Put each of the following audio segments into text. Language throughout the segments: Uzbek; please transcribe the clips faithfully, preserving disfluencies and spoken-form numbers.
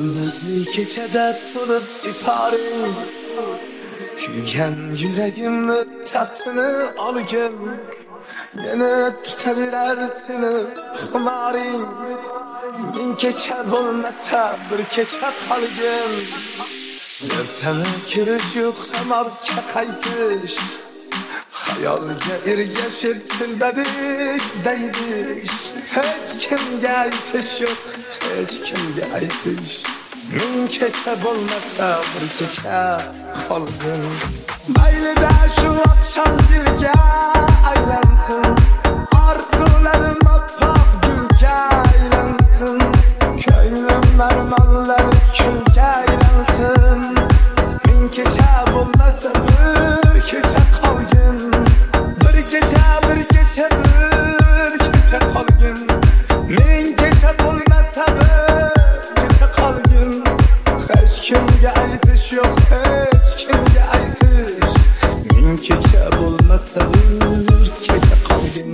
Gündüzlü keçede tutup ifarim, kuygan yüreğimni tahtını algin. Meni tutaverar seni xumaring. Ming kecha bo'lmasa bir kecha qolgin. Seni ko'rish yo'q Samarbga qaytish, xayolga ergashib tilbadik deydish. Hech kimga aytish yo'q, hech kimga aytish. Ming kecha bo'lmasa bir kecha qolgin. Maylida shu oqshom dilga aylansin, orzularim oppoq gulga aylansin. Ko'nglim marmonlar kulga aylansin. Ming kecha bo'lmasa bir kecha qolgin. Bir kecha, bir kecha, bir kecha qolgin. Ming kecha bo'lmasa bir kecha qolgin. Hech kimga aytish yo'q, hech kimga aytish. Ming kecha bo'lmasa bir kecha qolgin.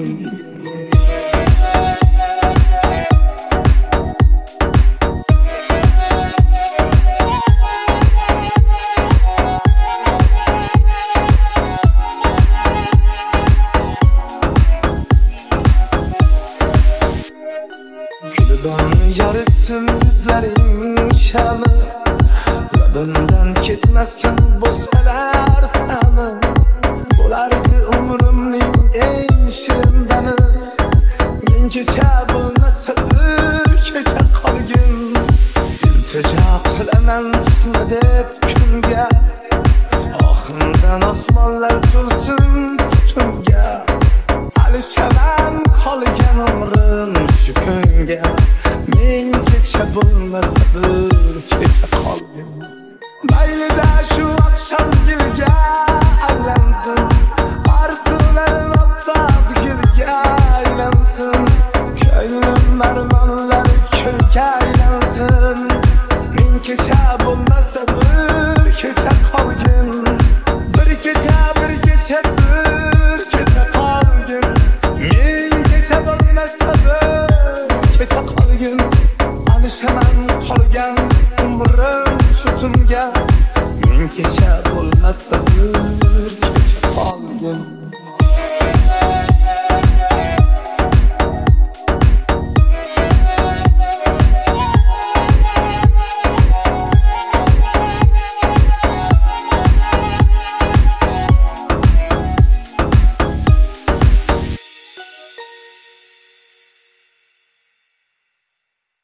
Kulbonni yoritsin yuzlaring shami, labimdan ketmasin bo'salar ta'mi. Bo'lardi umrimning eng shirin dami. Ming kecha bo'lmasa bir kecha qolgin. Iltijo qilaman chiqma deb kunga, oximdan osmonlar to'lsin tutunga. Alishaman qolgan umrim shu kunga. Ming kecha bo'lmasa bir kecha qolgin. Maylida shu oqshom gulga aylansin, orzularim oppoq gulga aylansin. Ko'nglim marmonlar kulga aylansin. Ming kecha bo'lmasa bir kecha qolgin. Bir kecha, bir kecha, bir kecha qolgin. Ming kecha bo'lmasa bir kecha qolgin. Alishaman qolgan umrim shu tunga. Ming kecha bo'lmasa bir kecha qolgin.